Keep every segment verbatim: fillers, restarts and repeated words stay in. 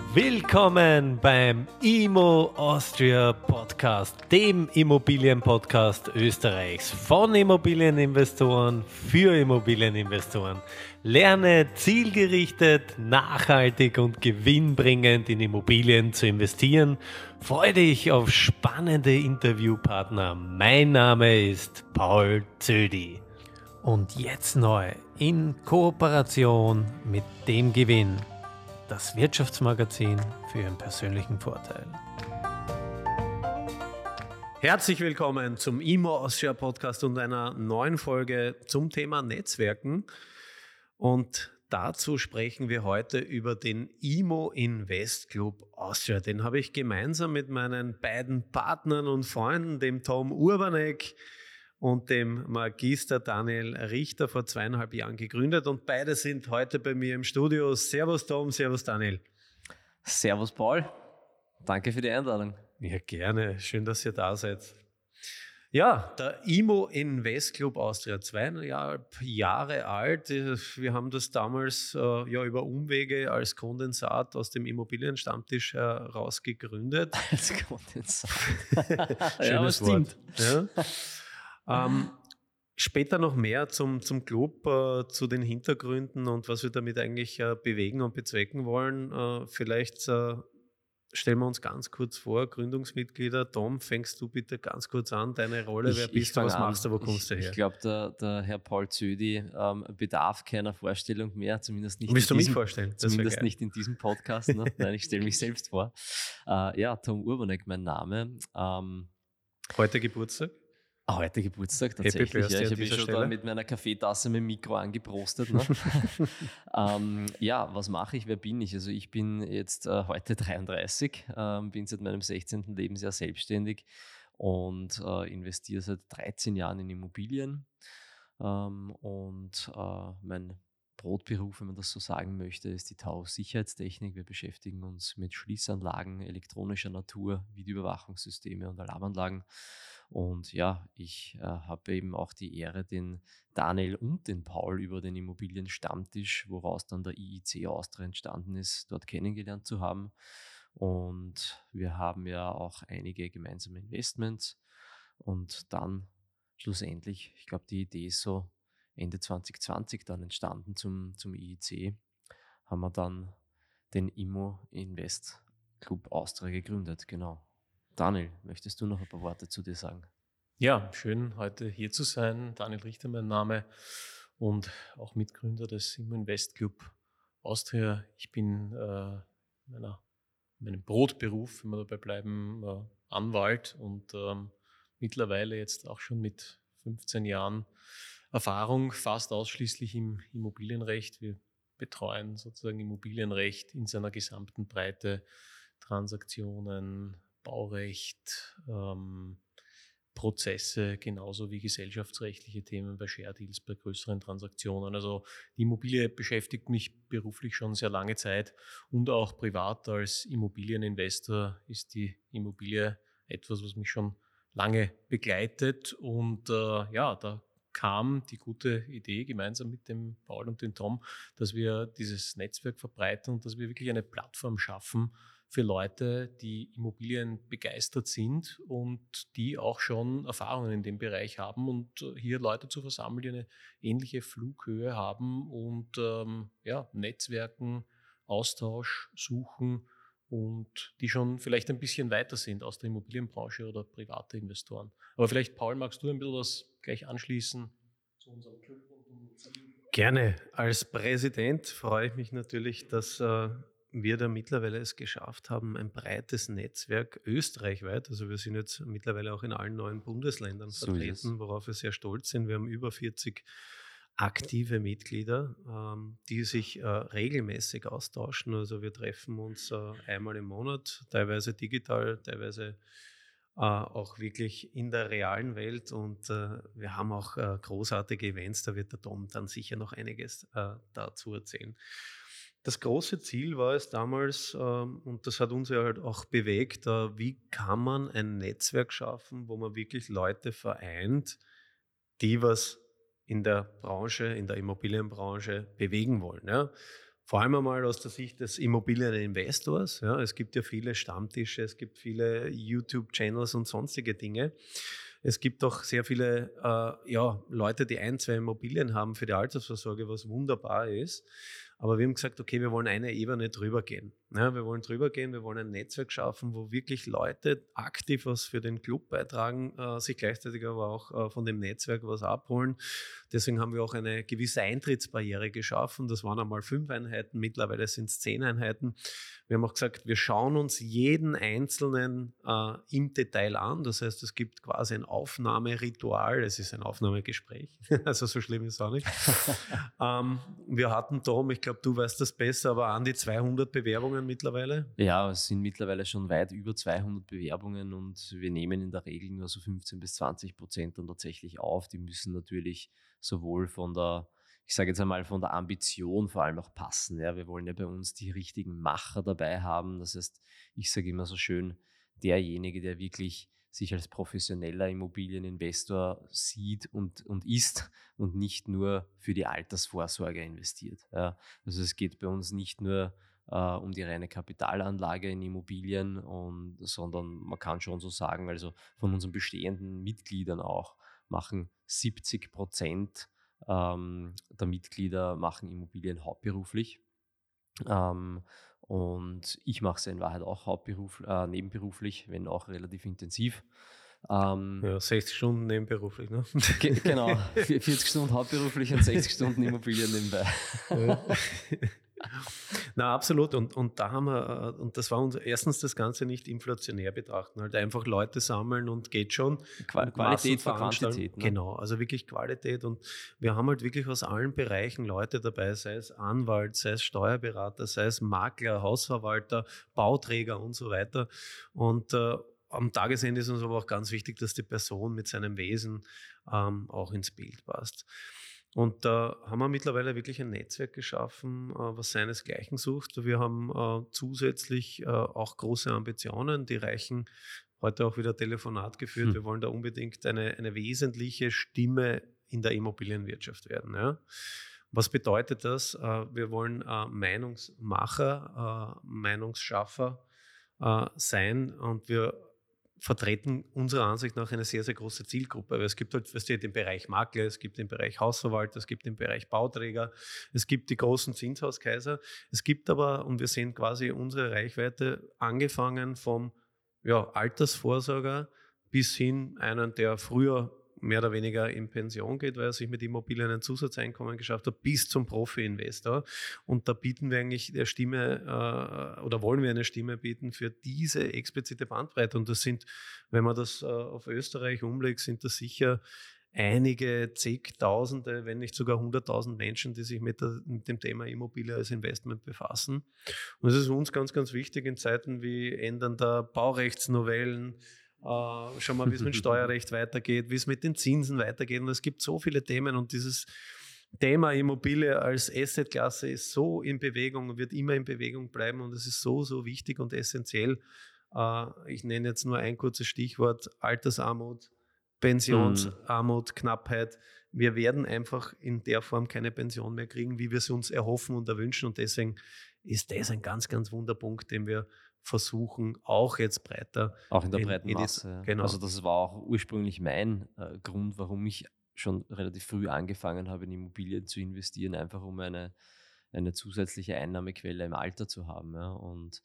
Willkommen beim Immo Austria Podcast, dem Immobilienpodcast Österreichs von Immobilieninvestoren für Immobilieninvestoren. Lerne zielgerichtet, nachhaltig und gewinnbringend in Immobilien zu investieren. Freue dich auf spannende Interviewpartner. Mein Name ist Paul Zödi. Und jetzt neu in Kooperation mit dem Gewinn. Das Wirtschaftsmagazin für Ihren persönlichen Vorteil. Herzlich willkommen zum Immo Austria Podcast und einer neuen Folge zum Thema Netzwerken. Und dazu sprechen wir heute über den Immo Invest Club Austria. Den habe ich gemeinsam mit meinen beiden Partnern und Freunden, dem Tom Urbanek und dem Magister Daniel Richter, vor zweieinhalb Jahren gegründet, und beide sind heute bei mir im Studio. Servus Tom, servus Daniel. Servus Paul, danke für die Einladung. Ja, gerne, schön, dass ihr da seid. Ja, der Immo Invest Club Austria, zweieinhalb Jahre alt. Wir haben das damals äh, ja über Umwege als Kondensat aus dem Immobilienstammtisch äh, raus gegründet. Als Kondensat. Schönes ja, Wort. Ja. Ähm, später noch mehr zum, zum Club, äh, zu den Hintergründen und was wir damit eigentlich äh, bewegen und bezwecken wollen. Äh, vielleicht äh, stellen wir uns ganz kurz vor, Gründungsmitglieder. Tom, fängst du bitte ganz kurz an, deine Rolle, Ich, wer bist du, was an. machst du, wo kommst ich, du her? Ich glaube, der, der Herr Paul Zödi ähm, bedarf keiner Vorstellung mehr, zumindest nicht, Willst in, du diesem, mich vorstellen? Das zumindest nicht in diesem Podcast. Ne? Nein, ich stelle mich selbst vor. Äh, ja, Tom Urbanek, mein Name. Ähm, Heute Geburtstag? Heute Geburtstag, tatsächlich. Ja, ich habe schon Stelle. da mit meiner Kaffeetasse mit dem Mikro angeprostet. Ne? ähm, ja, was mache ich? Wer bin ich? Also ich bin jetzt äh, heute dreiunddreißig, ähm, bin seit meinem sechzehnten Lebensjahr selbstständig und äh, investiere seit dreizehn Jahren in Immobilien. Ähm, und äh, mein Brotberuf, wenn man das so sagen möchte, ist die T A U-Sicherheitstechnik. Wir beschäftigen uns mit Schließanlagen elektronischer Natur, Videoüberwachungssysteme und Alarmanlagen. Und ja, ich äh, habe eben auch die Ehre, den Daniel und den Paul über den Immobilienstammtisch, woraus dann der I I C Austria entstanden ist, dort kennengelernt zu haben. Und wir haben ja auch einige gemeinsame Investments. Und dann schlussendlich, ich glaube, die Idee ist so Ende zwanzig zwanzig dann entstanden zum, zum I I C, haben wir dann den Immo Invest Club Austria gegründet, genau. Daniel, möchtest du noch ein paar Worte zu dir sagen? Ja, schön heute hier zu sein. Daniel Richter mein Name und auch Mitgründer des Immo Invest Club Austria. Ich bin äh, meiner, meinem Brotberuf, wenn wir dabei bleiben, äh, Anwalt und ähm, mittlerweile jetzt auch schon mit fünfzehn Jahren Erfahrung fast ausschließlich im Immobilienrecht. Wir betreuen sozusagen Immobilienrecht in seiner gesamten Breite, Transaktionen, Baurecht, ähm, Prozesse, genauso wie gesellschaftsrechtliche Themen bei Share Deals, bei größeren Transaktionen. Also die Immobilie beschäftigt mich beruflich schon sehr lange Zeit und auch privat als Immobilieninvestor ist die Immobilie etwas, was mich schon lange begleitet. Und äh, ja, da kam die gute Idee gemeinsam mit dem Paul und dem Tom, dass wir dieses Netzwerk verbreiten und dass wir wirklich eine Plattform schaffen für Leute, die Immobilien begeistert sind und die auch schon Erfahrungen in dem Bereich haben und hier Leute zu versammeln, die eine ähnliche Flughöhe haben und ähm, ja, Netzwerken, Austausch suchen und die schon vielleicht ein bisschen weiter sind aus der Immobilienbranche oder private Investoren. Aber vielleicht, Paul, magst du ein bisschen was gleich anschließen zu unserem Club? Gerne. Als Präsident freue ich mich natürlich, dass äh, wir da mittlerweile es geschafft haben, ein breites Netzwerk österreichweit, also wir sind jetzt mittlerweile auch in allen neuen Bundesländern So vertreten, worauf wir sehr stolz sind. Wir haben über vierzig aktive Mitglieder, ähm, die sich äh, regelmäßig austauschen. Also wir treffen uns äh, einmal im Monat, teilweise digital, teilweise äh, auch wirklich in der realen Welt, und äh, wir haben auch äh, großartige Events, da wird der Tom dann sicher noch einiges äh, dazu erzählen. Das große Ziel war es damals, ähm, und das hat uns ja halt auch bewegt, äh, wie kann man ein Netzwerk schaffen, wo man wirklich Leute vereint, die was in der Branche, in der Immobilienbranche bewegen wollen. Ja? Vor allem einmal aus der Sicht des Immobilieninvestors. Ja, es gibt ja viele Stammtische, es gibt viele YouTube-Channels und sonstige Dinge. Es gibt auch sehr viele äh, ja, Leute, die ein, zwei Immobilien haben für die Altersvorsorge, was wunderbar ist. Aber wir haben gesagt, okay, wir wollen eine Ebene drüber gehen. Ja, wir wollen drüber gehen, wir wollen ein Netzwerk schaffen, wo wirklich Leute aktiv was für den Club beitragen, äh, sich gleichzeitig aber auch äh, von dem Netzwerk was abholen. Deswegen haben wir auch eine gewisse Eintrittsbarriere geschaffen. Das waren einmal fünf Einheiten, mittlerweile sind es zehn Einheiten. Wir haben auch gesagt, wir schauen uns jeden einzelnen äh, im Detail an. Das heißt, es gibt quasi ein Aufnahmeritual. Es ist ein Aufnahmegespräch. Also so schlimm ist es auch nicht. ähm, wir hatten Tom, ich glaube, du weißt das besser, aber an die zweihundert Bewerbungen mittlerweile. Ja, es sind mittlerweile schon weit über zweihundert Bewerbungen und wir nehmen in der Regel nur so fünfzehn bis zwanzig Prozent dann tatsächlich auf. Die müssen natürlich sowohl von der, ich sage jetzt einmal, von der Ambition vor allem auch passen. Ja, wir wollen ja bei uns die richtigen Macher dabei haben. Das heißt, ich sage immer so schön, derjenige, der wirklich sich als professioneller Immobilieninvestor sieht und, und ist und nicht nur für die Altersvorsorge investiert. Ja, also es geht bei uns nicht nur äh, um die reine Kapitalanlage in Immobilien, und, sondern man kann schon so sagen, also von unseren bestehenden Mitgliedern auch machen siebzig Prozent ähm, der Mitglieder machen Immobilien hauptberuflich. Ähm, und ich mache es in Wahrheit auch hauptberuf, äh, nebenberuflich, wenn auch relativ intensiv. Ähm, Ja, sechzig Stunden nebenberuflich, ne? ge genau, vierzig Stunden hauptberuflich und sechzig Stunden Immobilien nebenbei. Ja. Na, absolut. Und, und da haben wir, und das war uns erstens das Ganze nicht inflationär betrachten, halt einfach Leute sammeln und geht schon. Qua Und Qualität vor Massenveranstaltungen. Quantität. Ne? Genau, also wirklich Qualität. Und wir haben halt wirklich aus allen Bereichen Leute dabei, sei es Anwalt, sei es Steuerberater, sei es Makler, Hausverwalter, Bauträger und so weiter. Und äh, am Tagesende ist uns aber auch ganz wichtig, dass die Person mit seinem Wesen ähm, auch ins Bild passt. Und da haben wir mittlerweile wirklich ein Netzwerk geschaffen, was seinesgleichen sucht. Wir haben äh, zusätzlich äh, auch große Ambitionen, die reichen heute auch wieder Telefonat geführt. Hm. Wir wollen da unbedingt eine, eine wesentliche Stimme in der Immobilienwirtschaft werden. Ja? Was bedeutet das? Äh, wir wollen äh, Meinungsmacher, äh, Meinungsschaffer äh, sein, und wir vertreten unserer Ansicht nach eine sehr, sehr große Zielgruppe. Aber es gibt halt, weißt du, den Bereich Makler, es gibt den Bereich Hausverwalter, es gibt den Bereich Bauträger, es gibt die großen Zinshauskaiser. Es gibt aber, und wir sehen quasi unsere Reichweite, angefangen vom ja, Altersvorsorger bis hin einen, der früher mehr oder weniger in Pension geht, weil er sich mit Immobilien ein Zusatzeinkommen geschafft hat, bis zum Profi-Investor. Und da bieten wir eigentlich der Stimme äh, oder wollen wir eine Stimme bieten für diese explizite Bandbreite. Und das sind, wenn man das äh, auf Österreich umlegt, sind das sicher einige zigtausende, wenn nicht sogar hunderttausend Menschen, die sich mit, der, mit dem Thema Immobilie als Investment befassen. Und das ist uns ganz, ganz wichtig in Zeiten wie ändernder Baurechtsnovellen. Uh, schau mal, wie es mit Steuerrecht weitergeht, wie es mit den Zinsen weitergeht. Und es gibt so viele Themen, und dieses Thema Immobilie als Assetklasse ist so in Bewegung und wird immer in Bewegung bleiben, und es ist so, so wichtig und essentiell. Uh, ich nenne jetzt nur ein kurzes Stichwort: Altersarmut, Pensionsarmut, Knappheit. Wir werden einfach in der Form keine Pension mehr kriegen, wie wir es uns erhoffen und erwünschen, und deswegen ist das ein ganz, ganz Wunderpunkt, den wir versuchen, auch jetzt breiter. Auch in der in, breiten in Masse. Die, genau. Also das war auch ursprünglich mein äh, Grund, warum ich schon relativ früh angefangen habe, in Immobilien zu investieren, einfach um eine, eine zusätzliche Einnahmequelle im Alter zu haben. Ja. Und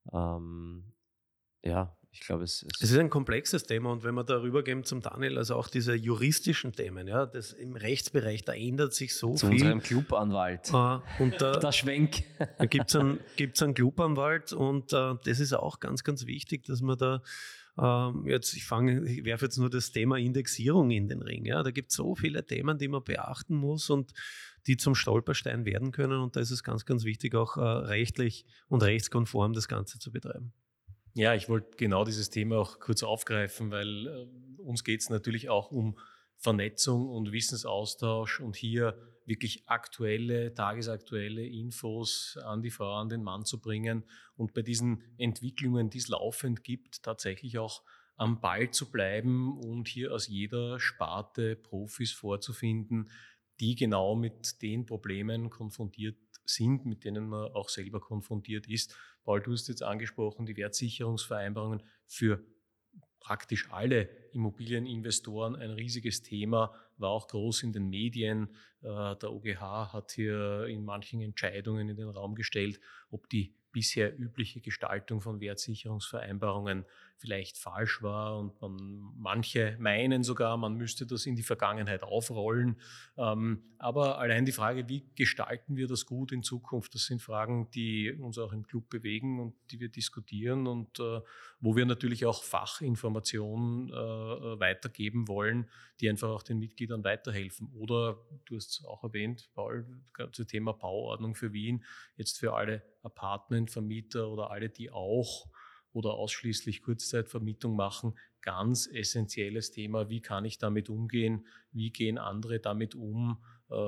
ähm, ja, ich glaube, es, es... Es ist ein komplexes Thema, und wenn wir darüber gehen zum Daniel, also auch diese juristischen Themen, ja, das im Rechtsbereich, da ändert sich so zu viel. Zu unserem Clubanwalt. Äh, und da, der Schwenk. Da gibt es einen, gibt's einen Clubanwalt, und äh, das ist auch ganz, ganz wichtig, dass man da ähm, jetzt, ich fange, ich werfe jetzt nur das Thema Indexierung in den Ring. Ja, da gibt es so viele Themen, die man beachten muss und die zum Stolperstein werden können, und da ist es ganz, ganz wichtig, auch äh, rechtlich und rechtskonform das Ganze zu betreiben. Ja, ich wollte genau dieses Thema auch kurz aufgreifen, weil äh, uns geht es natürlich auch um Vernetzung und Wissensaustausch und hier wirklich aktuelle, tagesaktuelle Infos an die Frau, an den Mann zu bringen und bei diesen Entwicklungen, die es laufend gibt, tatsächlich auch am Ball zu bleiben und hier aus jeder Sparte Profis vorzufinden, die genau mit den Problemen konfrontiert sind, mit denen man auch selber konfrontiert ist. Paul, du hast jetzt angesprochen, die Wertsicherungsvereinbarungen für praktisch alle Immobilieninvestoren ein riesiges Thema, war auch groß in den Medien. Der O G H hat hier in manchen Entscheidungen in den Raum gestellt, ob die bisher übliche Gestaltung von Wertsicherungsvereinbarungen vielleicht falsch war, und man, manche meinen sogar, man müsste das in die Vergangenheit aufrollen. Ähm, aber allein die Frage, wie gestalten wir das gut in Zukunft, das sind Fragen, die uns auch im Club bewegen und die wir diskutieren und äh, wo wir natürlich auch Fachinformationen äh, weitergeben wollen, die einfach auch den Mitgliedern weiterhelfen. Oder, du hast es auch erwähnt, Paul, das ganze Thema Bauordnung für Wien, jetzt für alle Apartmentvermieter oder alle, die auch oder ausschließlich Kurzzeitvermietung machen, ganz essentielles Thema. Wie kann ich damit umgehen? Wie gehen andere damit um?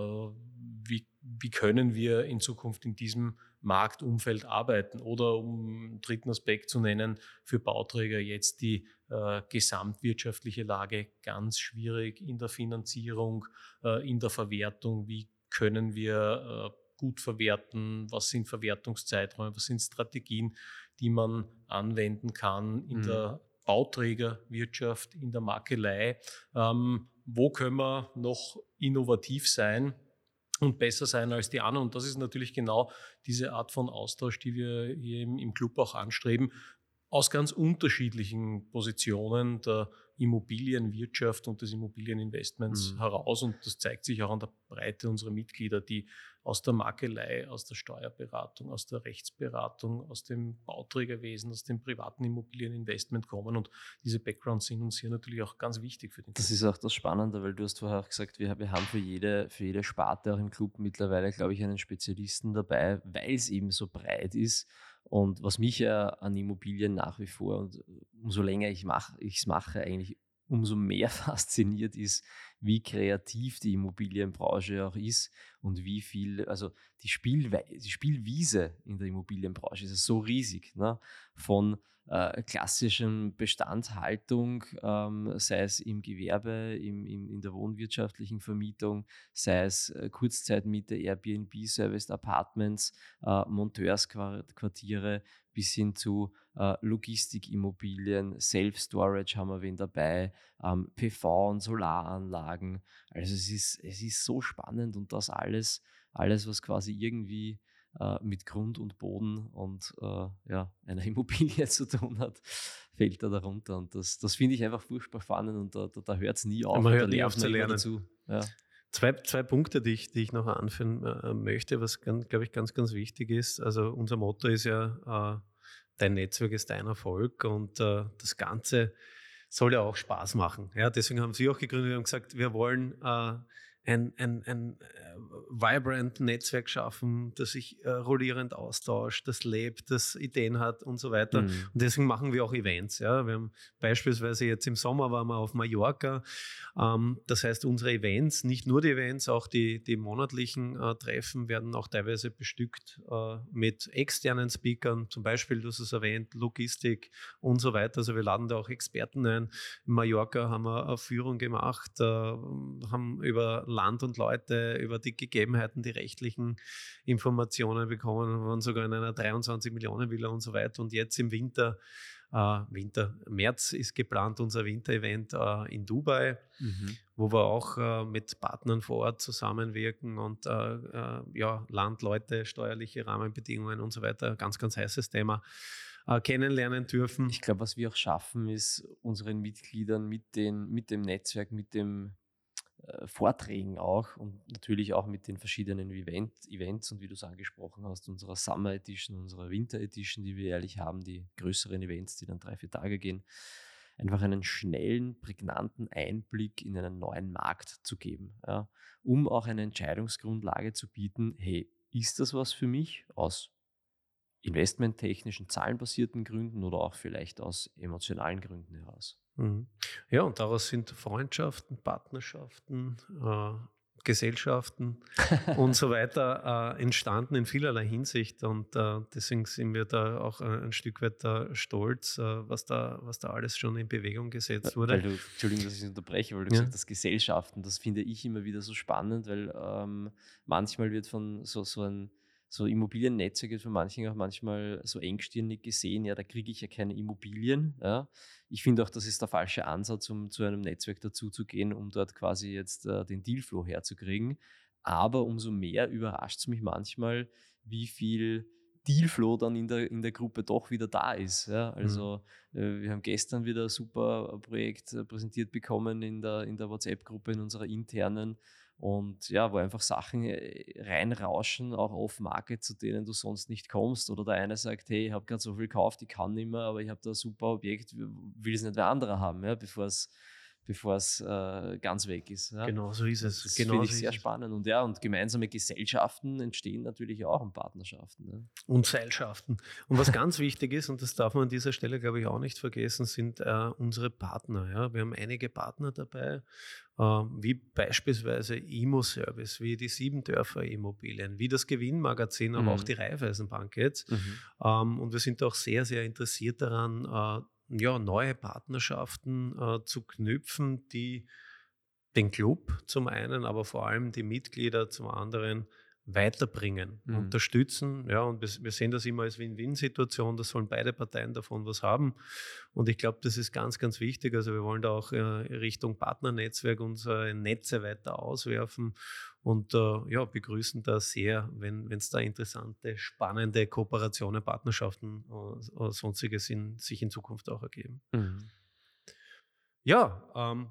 Wie, wie können wir in Zukunft in diesem Marktumfeld arbeiten? Oder um einen dritten Aspekt zu nennen, für Bauträger jetzt die äh, gesamtwirtschaftliche Lage ganz schwierig in der Finanzierung, äh, in der Verwertung. Wie können wir äh, gut verwerten? Was sind Verwertungszeiträume? Was sind Strategien, die man anwenden kann in mhm. der Bauträgerwirtschaft, in der Makelei? Ähm, wo können wir noch innovativ sein und besser sein als die anderen? Und das ist natürlich genau diese Art von Austausch, die wir hier im, im Club auch anstreben, aus ganz unterschiedlichen Positionen der Immobilienwirtschaft und des Immobilieninvestments mhm. heraus. Und das zeigt sich auch an der Breite unserer Mitglieder, die aus der Makelei, aus der Steuerberatung, aus der Rechtsberatung, aus dem Bauträgerwesen, aus dem privaten Immobilieninvestment kommen. Und diese Backgrounds sind uns hier natürlich auch ganz wichtig für den Club. Das ist auch das Spannende, weil du hast vorher auch gesagt, wir, wir haben für jede, für jede Sparte auch im Club mittlerweile, glaube ich, einen Spezialisten dabei, weil es eben so breit ist. Und was mich ja an Immobilien nach wie vor, und umso länger ich es mache, eigentlich umso mehr fasziniert ist, wie kreativ die Immobilienbranche auch ist und wie viel, also die, Spielwe- die Spielwiese in der Immobilienbranche ist so riesig, ne? Von äh, klassischen Bestandshaltung, ähm, sei es im Gewerbe, im, im, in der wohnwirtschaftlichen Vermietung, sei es äh, Kurzzeitmiete, Airbnb-Serviced Apartments, äh, Monteursquartiere, bis hin zu äh, Logistikimmobilien, Self-Storage haben wir wen dabei, ähm, P V- und Solaranlagen. Also es ist, es ist so spannend, und das alles, alles was quasi irgendwie äh, mit Grund und Boden und äh, ja, einer Immobilie zu tun hat, fällt da darunter. Und das, das finde ich einfach furchtbar spannend, und da, da, da hört es nie auf. Man und hört da nie auf zu lernen. Dazu. Ja. Zwei, zwei Punkte, die ich, die ich noch anführen äh, möchte, was, glaube ich, ganz, ganz wichtig ist. Also unser Motto ist ja, äh, dein Netzwerk ist dein Erfolg, und äh, das Ganze soll ja auch Spaß machen. Ja, deswegen haben Sie auch gegründet, wir haben gesagt, wir wollen äh, ein, ein, ein äh, vibrant Netzwerk schaffen, das sich äh, rollierend austauscht, das lebt, das Ideen hat und so weiter. Mhm. Und deswegen machen wir auch Events. Ja. Wir haben beispielsweise jetzt im Sommer waren wir auf Mallorca. Ähm, das heißt, unsere Events, nicht nur die Events, auch die, die monatlichen äh, Treffen werden auch teilweise bestückt äh, mit externen Speakern, zum Beispiel, du hast es erwähnt, Logistik und so weiter. Also wir laden da auch Experten ein. In Mallorca haben wir eine Führung gemacht, äh, haben über Land und Leute, über die Gegebenheiten, die rechtlichen Informationen bekommen, wir waren sogar in einer dreiundzwanzig Millionen Villa und so weiter. Und jetzt im Winter, äh, Winter, März ist geplant unser Winterevent äh, in Dubai, mhm. wo wir auch äh, mit Partnern vor Ort zusammenwirken und äh, äh, ja, Land, Leute, steuerliche Rahmenbedingungen und so weiter. Ganz, ganz heißes Thema. Äh, kennenlernen dürfen. Ich glaube, was wir auch schaffen, ist unseren Mitgliedern mit, den, mit dem Netzwerk, mit dem äh, Vorträgen auch und natürlich auch mit den verschiedenen Event, Events und wie du es angesprochen hast, unserer Summer Edition, unserer Winter Edition, die wir jährlich haben, die größeren Events, die dann drei, vier Tage gehen, einfach einen schnellen, prägnanten Einblick in einen neuen Markt zu geben, ja, um auch eine Entscheidungsgrundlage zu bieten, hey, ist das was für mich aus investmenttechnischen, zahlenbasierten Gründen oder auch vielleicht aus emotionalen Gründen heraus. Mhm. Ja, und daraus sind Freundschaften, Partnerschaften, äh, Gesellschaften und so weiter äh, entstanden in vielerlei Hinsicht, und äh, deswegen sind wir da auch äh, ein Stück weit äh, stolz, äh, was, da, was da alles schon in Bewegung gesetzt wurde. Weil du, Entschuldigung, dass ich unterbreche, weil du ja. gesagt hast, Gesellschaften, das finde ich immer wieder so spannend, weil ähm, manchmal wird von so, so ein so Immobiliennetzwerk wird von manchen auch manchmal so engstirnig gesehen, ja, da kriege ich ja keine Immobilien. Ja. Ich finde auch, das ist der falsche Ansatz, um zu einem Netzwerk dazuzugehen, um dort quasi jetzt äh, den Dealflow herzukriegen. Aber umso mehr überrascht es mich manchmal, wie viel Dealflow dann in der, in der Gruppe doch wieder da ist. Ja. Also äh, wir haben gestern wieder ein super Projekt äh, präsentiert bekommen in der, in der WhatsApp-Gruppe, in unserer internen. Und ja, wo einfach Sachen äh, reinrauschen, auch off-Market, zu denen du sonst nicht kommst. Oder der eine sagt, hey, ich habe gerade so viel gekauft, ich kann nicht mehr, aber ich habe da ein super Objekt, will es nicht wer anderer haben, ja, bevor es bevor es äh, ganz weg ist. Ja. Genau so ist Und es. das Genau finde so ich ist sehr es. spannend. Und ja, und gemeinsame Gesellschaften entstehen natürlich auch in Partnerschaften. Ja. Und Seilschaften. Und was ganz wichtig ist, und das darf man an dieser Stelle, glaube ich, auch nicht vergessen, sind äh, unsere Partner. Ja? Wir haben einige Partner dabei, äh, wie beispielsweise Immo-Service, wie die Siebendörfer Immobilien, wie das Gewinnmagazin, aber Mhm. auch die Raiffeisenbank jetzt. Mhm. Ähm, und wir sind auch sehr, sehr interessiert daran, äh, ja, neue Partnerschaften äh, zu knüpfen, die den Club zum einen, aber vor allem die Mitglieder zum anderen weiterbringen, Mhm. unterstützen. Ja, und wir, wir sehen das immer als Win-Win-Situation, da sollen beide Parteien davon was haben. Und ich glaube, das ist ganz, ganz wichtig. Also wir wollen da auch äh, Richtung Partnernetzwerk unsere Netze weiter auswerfen und äh, ja, begrüßen da sehr, wenn es da interessante, spannende Kooperationen, Partnerschaften äh, sonstiges in, sich in Zukunft auch ergeben. Mhm. Ja, ähm,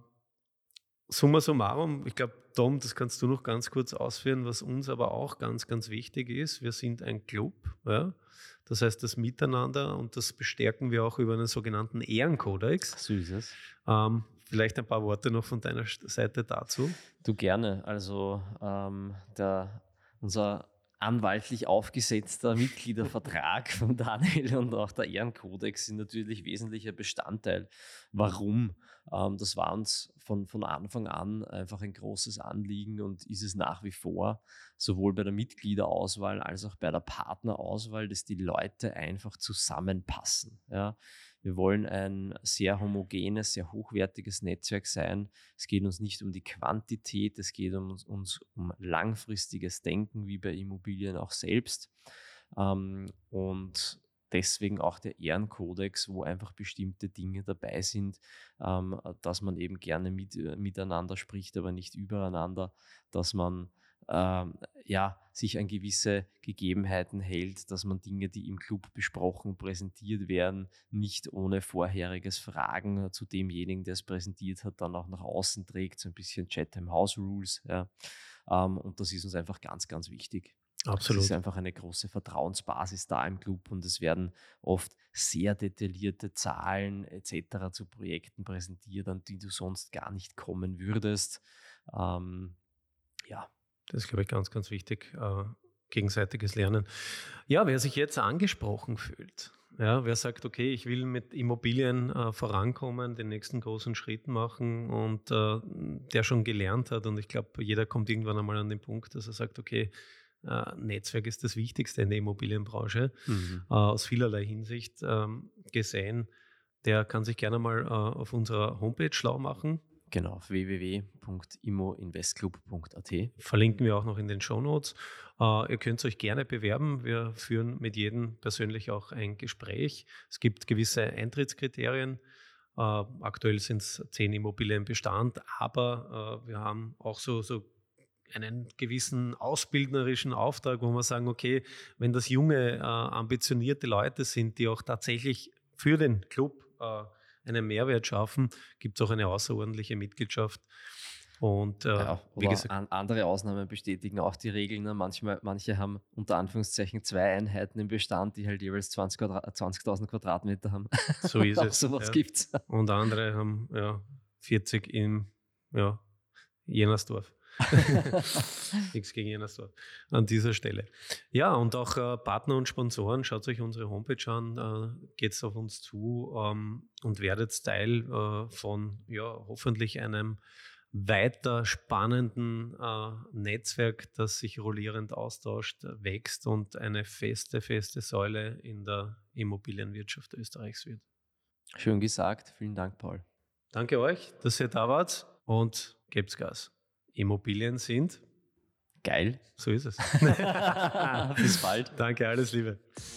summa summarum, ich glaube, Tom, das kannst du noch ganz kurz ausführen, was uns aber auch ganz, ganz wichtig ist. Wir sind ein Club, ja? Das heißt, das Miteinander, und das bestärken wir auch über einen sogenannten Ehrenkodex. So ist es. Ähm, vielleicht ein paar Worte noch von deiner Seite dazu. Du gerne. Also ähm, der, unser anwaltlich aufgesetzter Mitgliedervertrag von Daniel und auch der Ehrenkodex sind natürlich wesentlicher Bestandteil. Warum? Ähm, das war uns von, von Anfang an einfach ein großes Anliegen und ist es nach wie vor, sowohl bei der Mitgliederauswahl als auch bei der Partnerauswahl, dass die Leute einfach zusammenpassen. Ja? Wir wollen ein sehr homogenes, sehr hochwertiges Netzwerk sein. Es geht uns nicht um die Quantität, es geht um, uns um langfristiges Denken, wie bei Immobilien auch selbst. Ähm, und deswegen auch der Ehrenkodex, wo einfach bestimmte Dinge dabei sind, ähm, dass man eben gerne mit, miteinander spricht, aber nicht übereinander, dass man ähm, ja, sich an gewisse Gegebenheiten hält, dass man Dinge, die im Club besprochen, präsentiert werden, nicht ohne vorheriges Fragen zu demjenigen, der es präsentiert hat, dann auch nach außen trägt, so ein bisschen Chatham House Rules. Ja. Ähm, und das ist uns einfach ganz, ganz wichtig. Absolut. Es ist einfach eine große Vertrauensbasis da im Club und es werden oft sehr detaillierte Zahlen et cetera zu Projekten präsentiert, an die du sonst gar nicht kommen würdest. Ähm, ja. Das ist, glaube ich, ganz, ganz wichtig. Äh, gegenseitiges Lernen. Ja, wer sich jetzt angesprochen fühlt, ja, wer sagt, okay, ich will mit Immobilien äh, vorankommen, den nächsten großen Schritt machen und äh, der schon gelernt hat, und ich glaube, jeder kommt irgendwann einmal an den Punkt, dass er sagt, okay, äh, Netzwerk ist das Wichtigste in der Immobilienbranche, Mhm. äh, aus vielerlei Hinsicht ähm, gesehen, der kann sich gerne mal äh, auf unserer Homepage schlau machen. Genau, auf w w w punkt immoinvestclub punkt a t. Verlinken wir auch noch in den Shownotes. Uh, ihr könnt euch gerne bewerben. Wir führen mit jedem persönlich auch ein Gespräch. Es gibt gewisse Eintrittskriterien. Uh, aktuell sind es zehn Immobilien im Bestand, aber uh, wir haben auch so, so einen gewissen ausbildnerischen Auftrag, wo wir sagen, okay, wenn das junge, uh, ambitionierte Leute sind, die auch tatsächlich für den Club uh, einen Mehrwert schaffen, gibt es auch eine außerordentliche Mitgliedschaft. Und äh, ja, wie oder gesagt, an, andere Ausnahmen bestätigen auch die Regeln. Ne? Manchmal, manche haben unter Anführungszeichen zwei Einheiten im Bestand, die halt jeweils zwanzigtausend Quadratmeter haben. So ist auch es. sowas Ja. gibt's. Und andere haben ja, vierzig im ja, Jennersdorf. Nichts gegen Jennersdorf an dieser Stelle. Ja, und auch äh, Partner und Sponsoren, schaut euch unsere Homepage an, äh, geht auf uns zu ähm, und werdet Teil äh, von ja, hoffentlich einem weiter spannenden äh, Netzwerk, das sich rollierend austauscht, wächst und eine feste, feste Säule in der Immobilienwirtschaft Österreichs wird. Schön gesagt. Vielen Dank, Paul. Danke euch, dass ihr da wart und gebt's Gas. Immobilien sind Geil. So ist es. Bis bald. Danke, alles Liebe.